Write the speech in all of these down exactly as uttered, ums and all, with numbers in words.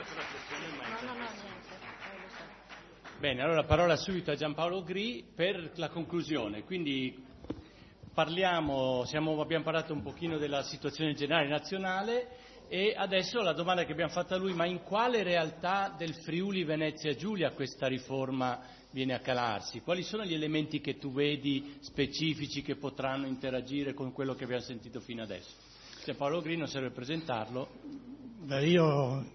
No, no, no, niente. Eh, lo so. Bene, allora parola subito a Giampaolo Gri per la conclusione. Quindi parliamo, siamo, abbiamo parlato un pochino della situazione generale nazionale e adesso la domanda che abbiamo fatto a lui: ma in quale realtà del Friuli Venezia Giulia questa riforma viene a calarsi? Quali sono gli elementi che tu vedi specifici che potranno interagire con quello che abbiamo sentito fino adesso? Giampaolo Gri, non serve presentarlo. Beh, io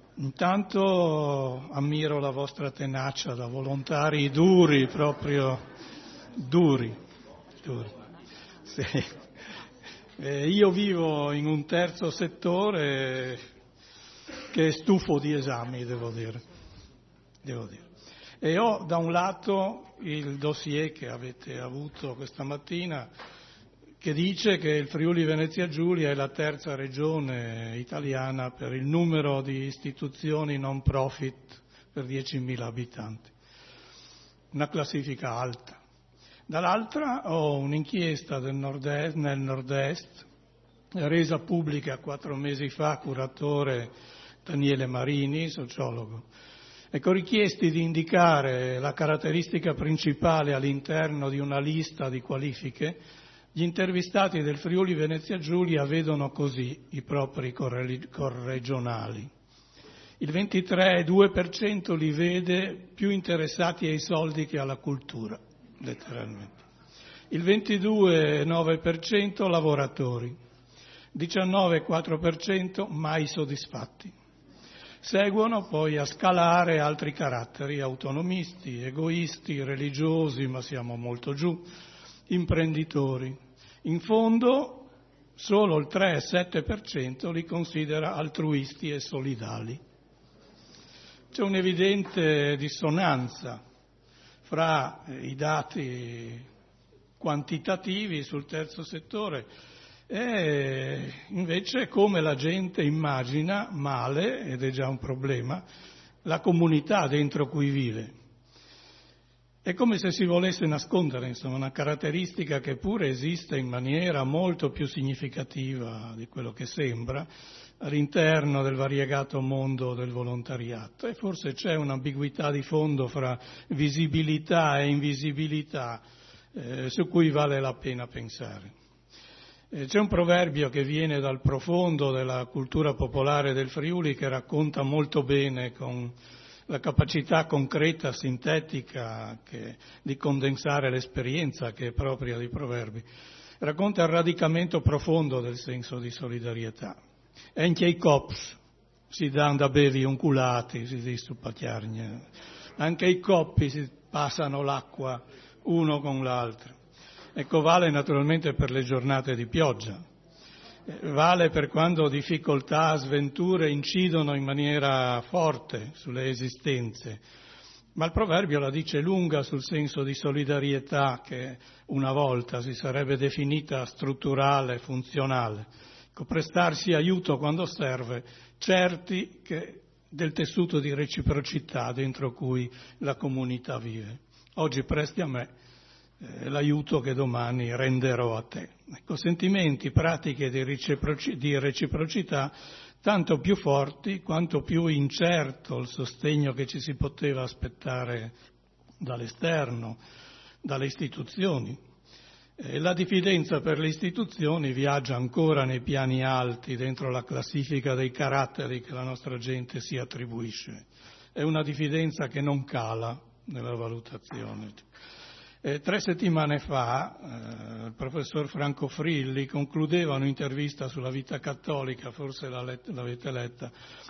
intanto ammiro la vostra tenacia da volontari duri, proprio duri, duri. Sì. Eh, io vivo in un terzo settore che è stufo di esami, devo dire. Devo dire. E ho da un lato il dossier che avete avuto questa mattina, che dice che il Friuli Venezia Giulia è la terza regione italiana per il numero di istituzioni non profit per diecimila abitanti. Una classifica alta. Dall'altra ho un'inchiesta del nord-est, nel nord-est, resa pubblica quattro mesi fa, curatore Daniele Marini, sociologo. Ecco, richiesti di indicare la caratteristica principale all'interno di una lista di qualifiche, gli intervistati del Friuli Venezia Giulia vedono così i propri corregionali. Il ventitré virgola due per cento li vede più interessati ai soldi che alla cultura, letteralmente. Il ventidue virgola nove per cento lavoratori, diciannove virgola quattro per cento mai soddisfatti. Seguono poi a scalare altri caratteri: autonomisti, egoisti, religiosi, ma siamo molto giù, imprenditori. In fondo solo il tre virgola sette per cento li considera altruisti e solidali. C'è un'evidente dissonanza fra i dati quantitativi sul terzo settore e invece come la gente immagina male, ed è già un problema, la comunità dentro cui vive. È come se si volesse nascondere, insomma, una caratteristica che pure esiste in maniera molto più significativa di quello che sembra all'interno del variegato mondo del volontariato, e forse c'è un'ambiguità di fondo fra visibilità e invisibilità eh, su cui vale la pena pensare. Eh, c'è un proverbio che viene dal profondo della cultura popolare del Friuli che racconta molto bene, con la capacità concreta, sintetica che, di condensare l'esperienza che è propria dei proverbi, racconta il radicamento profondo del senso di solidarietà. Anche i cops si danno da bevi unculati, si dice su Pacchiarnia. Anche i coppi si passano l'acqua uno con l'altro. Ecco, vale naturalmente per le giornate di pioggia, vale per quando difficoltà, sventure incidono in maniera forte sulle esistenze. Ma il proverbio la dice lunga sul senso di solidarietà che una volta si sarebbe definita strutturale, funzionale. Ecco, prestarsi aiuto quando serve, certi che del tessuto di reciprocità dentro cui la comunità vive. Oggi presti a me eh, l'aiuto che domani renderò a te. Ecco, sentimenti, pratiche di, reciproci- di reciprocità tanto più forti quanto più incerto il sostegno che ci si poteva aspettare dall'esterno, dalle istituzioni. E la diffidenza per le istituzioni viaggia ancora nei piani alti dentro la classifica dei caratteri che la nostra gente si attribuisce. È una diffidenza che non cala nella valutazione. Eh, tre settimane fa eh, il professor Franco Frilli concludeva un'intervista sulla vita cattolica, forse la let- l'avete letta,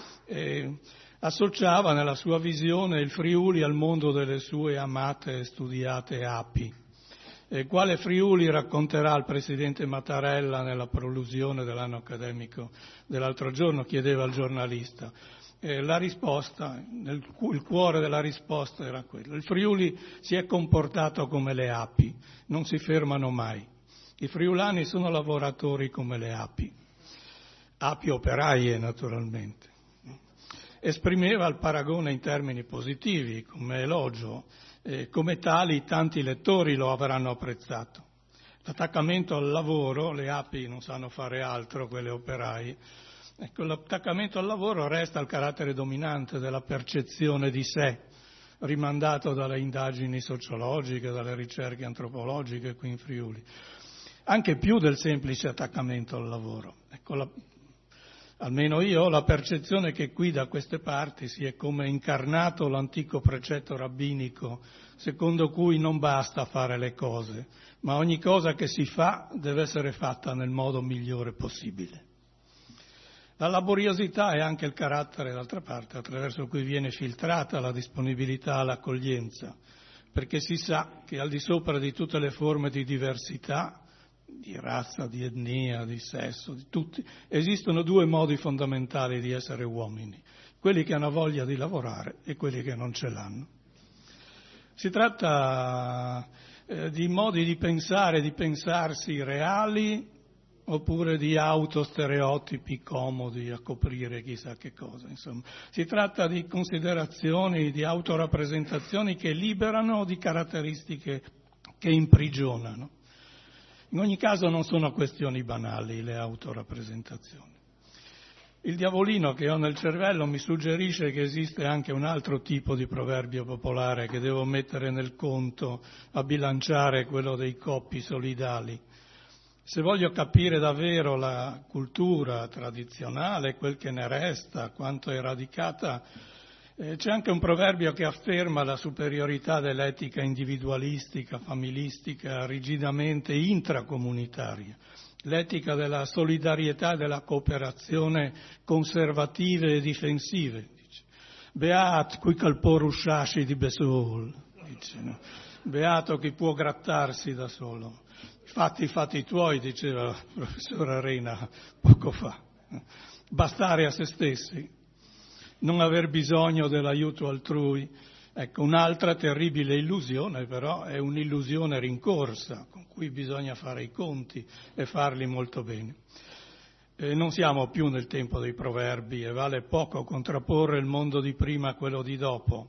e associava nella sua visione il Friuli al mondo delle sue amate e studiate api. E quale Friuli racconterà il presidente Mattarella nella prolusione dell'anno accademico dell'altro giorno, chiedeva il giornalista. Eh, la risposta, nel, il cuore della risposta era quello. Il Friuli si è comportato come le api, non si fermano mai. I friulani sono lavoratori come le api, api operaie naturalmente. Esprimeva il paragone in termini positivi, come elogio, e come tali tanti lettori lo avranno apprezzato. L'attaccamento al lavoro, le api non sanno fare altro, quelle operaie, Ecco, l'attaccamento al lavoro resta il carattere dominante della percezione di sé, rimandato dalle indagini sociologiche, dalle ricerche antropologiche qui in Friuli, anche più del semplice attaccamento al lavoro. Ecco, la, almeno io ho la percezione che qui da queste parti si è come incarnato l'antico precetto rabbinico secondo cui non basta fare le cose, ma ogni cosa che si fa deve essere fatta nel modo migliore possibile. La laboriosità è anche il carattere, d'altra parte, attraverso cui viene filtrata la disponibilità all'accoglienza, perché si sa che al di sopra di tutte le forme di diversità, di razza, di etnia, di sesso, di tutti, esistono due modi fondamentali di essere uomini, quelli che hanno voglia di lavorare e quelli che non ce l'hanno. Si tratta eh, di modi di pensare, di pensarsi reali, oppure di autostereotipi comodi a coprire chissà che cosa. Insomma, si tratta di considerazioni, di autorappresentazioni che liberano di caratteristiche che imprigionano. In ogni caso non sono questioni banali le autorappresentazioni. Il diavolino che ho nel cervello mi suggerisce che esiste anche un altro tipo di proverbio popolare che devo mettere nel conto a bilanciare quello dei coppi solidali. Se voglio capire davvero la cultura tradizionale, quel che ne resta, quanto è radicata, eh, c'è anche un proverbio che afferma la superiorità dell'etica individualistica, familistica, rigidamente intracomunitaria, l'etica della solidarietà e della cooperazione conservative e difensive. Dice. Beat cui calpor usciasci di besol, dice, no? Beato chi può grattarsi da solo. Fatti i fatti tuoi, diceva il professor Arena poco fa. Bastare a se stessi, non aver bisogno dell'aiuto altrui. Ecco, un'altra terribile illusione però è un'illusione rincorsa, con cui bisogna fare i conti e farli molto bene. E non siamo più nel tempo dei proverbi e vale poco contrapporre il mondo di prima a quello di dopo.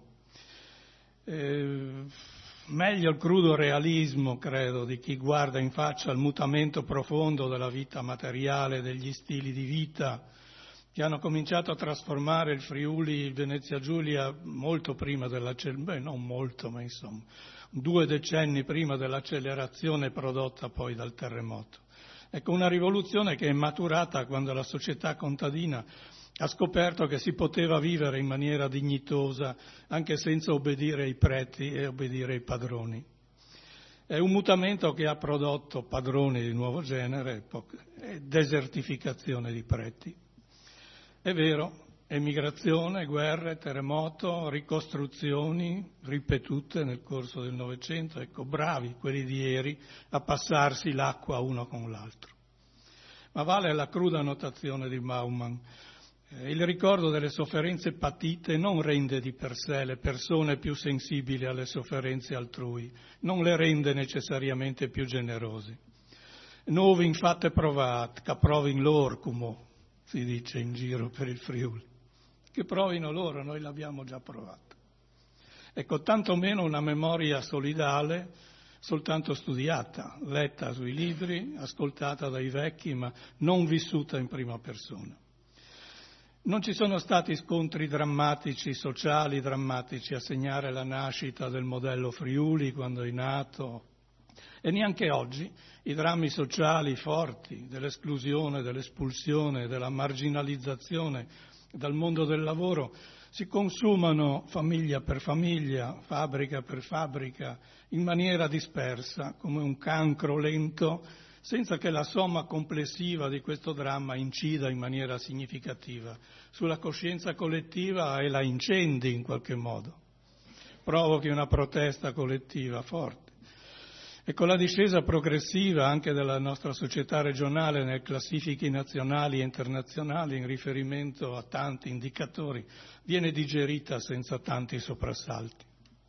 E meglio il crudo realismo, credo, di chi guarda in faccia il mutamento profondo della vita materiale, degli stili di vita che hanno cominciato a trasformare il Friuli, il Venezia Giulia molto prima dell'accelerazione, beh non molto, ma insomma, due decenni prima dell'accelerazione prodotta poi dal terremoto. Ecco, una rivoluzione che è maturata quando la società contadina ha scoperto che si poteva vivere in maniera dignitosa anche senza obbedire ai preti e obbedire ai padroni. È un mutamento che ha prodotto padroni di nuovo genere e desertificazione di preti. È vero, emigrazione, guerre, terremoto, ricostruzioni ripetute nel corso del Novecento, ecco, bravi quelli di ieri a passarsi l'acqua uno con l'altro. Ma vale la cruda notazione di Bauman. Il ricordo delle sofferenze patite non rende di per sé le persone più sensibili alle sofferenze altrui, non le rende necessariamente più generose. Novi infatti provat, che provin lor, come si dice in giro per il Friuli. Che provino loro, noi l'abbiamo già provato. Ecco, tantomeno una memoria solidale, soltanto studiata, letta sui libri, ascoltata dai vecchi, ma non vissuta in prima persona. Non ci sono stati scontri drammatici, sociali drammatici a segnare la nascita del modello Friuli quando è nato, e neanche oggi i drammi sociali forti dell'esclusione, dell'espulsione, della marginalizzazione dal mondo del lavoro si consumano famiglia per famiglia, fabbrica per fabbrica, in maniera dispersa, come un cancro lento, senza che la somma complessiva di questo dramma incida in maniera significativa sulla coscienza collettiva e la incendi in qualche modo, provochi una protesta collettiva forte. E con la discesa progressiva anche della nostra società regionale nelle classifiche nazionali e internazionali in riferimento a tanti indicatori viene digerita senza tanti soprassalti.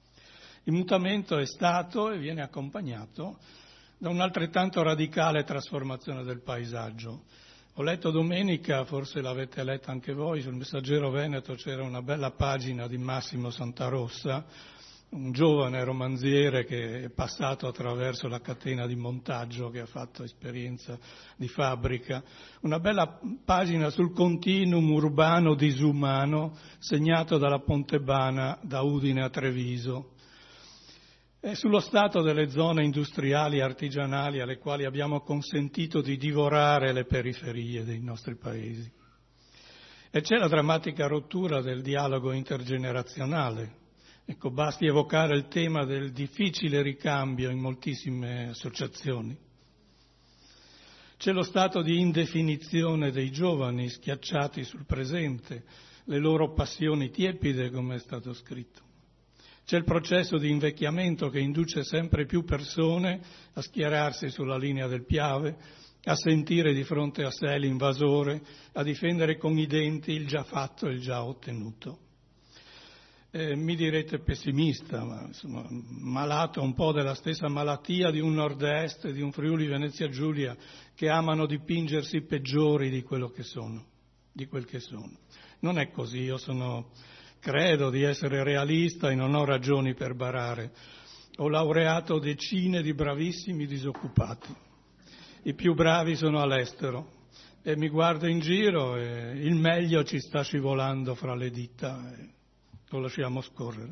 Il mutamento è stato e viene accompagnato da un'altrettanto radicale trasformazione del paesaggio. Ho letto domenica, forse l'avete letta anche voi, sul Messaggero Veneto c'era una bella pagina di Massimo Santarossa un giovane romanziere che è passato attraverso la catena di montaggio, che ha fatto esperienza di fabbrica, una bella pagina sul continuum urbano disumano segnato dalla Pontebana da Udine a Treviso, e sullo stato delle zone industriali e artigianali alle quali abbiamo consentito di divorare le periferie dei nostri paesi. E c'è la drammatica rottura del dialogo intergenerazionale. Ecco, basti evocare il tema del difficile ricambio in moltissime associazioni. C'è lo stato di indefinizione dei giovani schiacciati sul presente, le loro passioni tiepide, come è stato scritto. C'è il processo di invecchiamento che induce sempre più persone a schierarsi sulla linea del Piave, a sentire di fronte a sé l'invasore, a difendere con i denti il già fatto e il già ottenuto. Eh, mi direte pessimista, ma insomma, malato un po' della stessa malattia di un nord-est e di un Friuli Venezia Giulia che amano dipingersi peggiori di quello che sono, di quel che sono. Non è così, io sono, credo di essere realista e non ho ragioni per barare. Ho laureato decine di bravissimi disoccupati, i più bravi sono all'estero e mi guardo in giro e il meglio ci sta scivolando fra le dita. E lo lasciamo scorrere.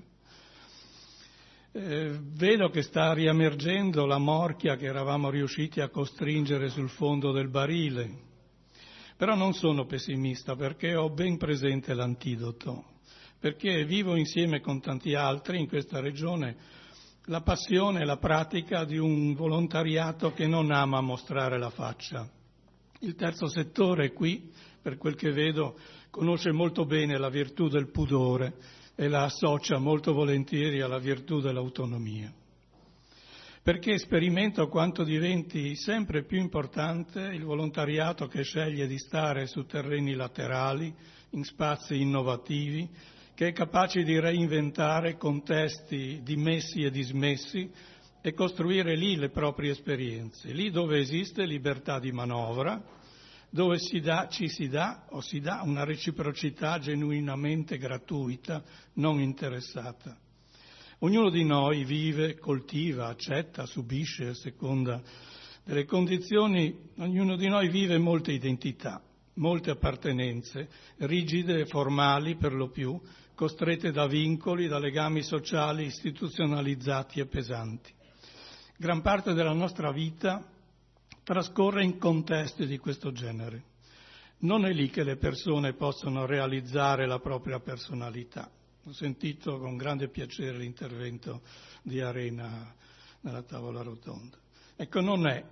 Eh, vedo che sta riemergendo la morchia che eravamo riusciti a costringere sul fondo del barile, però non sono pessimista perché ho ben presente l'antidoto, perché vivo insieme con tanti altri in questa regione la passione e la pratica di un volontariato che non ama mostrare la faccia. Il terzo settore qui, per quel che vedo, conosce molto bene la virtù del pudore e la associa molto volentieri alla virtù dell'autonomia. Perché sperimento quanto diventi sempre più importante il volontariato che sceglie di stare su terreni laterali, in spazi innovativi, che è capace di reinventare contesti dimessi e dismessi e costruire lì le proprie esperienze, lì dove esiste libertà di manovra, dove si dà, ci si dà o si dà una reciprocità genuinamente gratuita, non interessata. Ognuno di noi vive, coltiva, accetta, subisce a seconda delle condizioni, ognuno di noi vive molte identità, molte appartenenze, rigide e formali per lo più, costrette da vincoli, da legami sociali istituzionalizzati e pesanti. Gran parte della nostra vita trascorre in contesti di questo genere. Non è lì che le persone possono realizzare la propria personalità. Ho sentito con grande piacere l'intervento di Arena nella tavola rotonda. Ecco, non è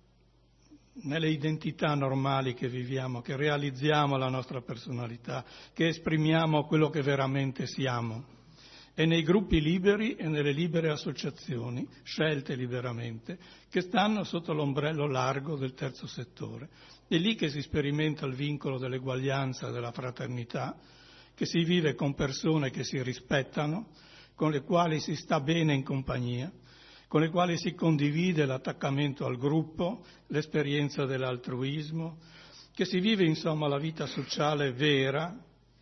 nelle identità normali che viviamo, che realizziamo la nostra personalità, che esprimiamo quello che veramente siamo. È nei gruppi liberi e nelle libere associazioni, scelte liberamente, che stanno sotto l'ombrello largo del terzo settore. È lì che si sperimenta il vincolo dell'eguaglianza e della fraternità, che si vive con persone che si rispettano, con le quali si sta bene in compagnia, con le quali si condivide l'attaccamento al gruppo, l'esperienza dell'altruismo, che si vive insomma la vita sociale vera,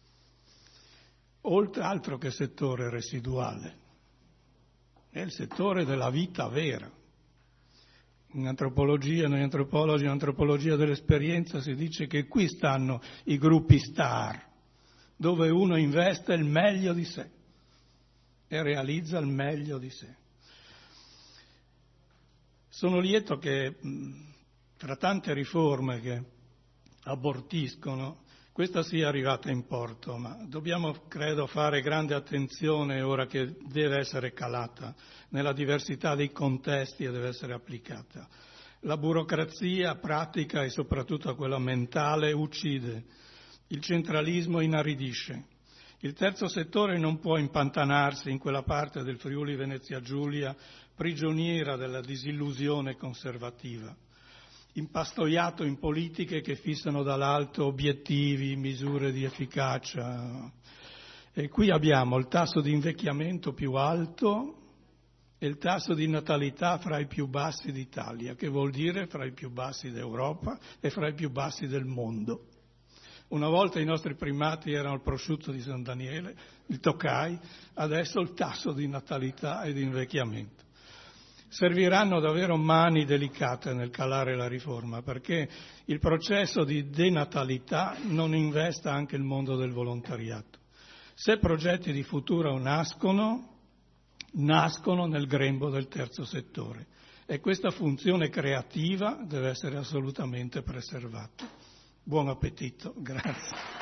oltre altro che settore residuale. È il settore della vita vera. In antropologia, noi antropologi, in antropologia dell'esperienza si dice che qui stanno i gruppi star, dove uno investe il meglio di sé e realizza il meglio di sé. Sono lieto che tra tante riforme che abortiscono, questa sia arrivata in porto, ma dobbiamo, credo, fare grande attenzione ora che deve essere calata nella diversità dei contesti e deve essere applicata. La burocrazia pratica e soprattutto quella mentale uccide, il centralismo inaridisce. Il terzo settore non può impantanarsi in quella parte del Friuli Venezia Giulia prigioniera della disillusione conservativa, impastoiato in politiche che fissano dall'alto obiettivi, misure di efficacia. E qui abbiamo il tasso di invecchiamento più alto e il tasso di natalità fra i più bassi d'Italia, che vuol dire fra i più bassi d'Europa e fra i più bassi del mondo. Una volta i nostri primati erano il prosciutto di San Daniele, il Tokai, adesso il tasso di natalità e di invecchiamento. Serviranno davvero mani delicate nel calare la riforma, perché il processo di denatalità non investa anche il mondo del volontariato. Se progetti di futuro nascono, nascono nel grembo del terzo settore e questa funzione creativa deve essere assolutamente preservata. Buon appetito, grazie.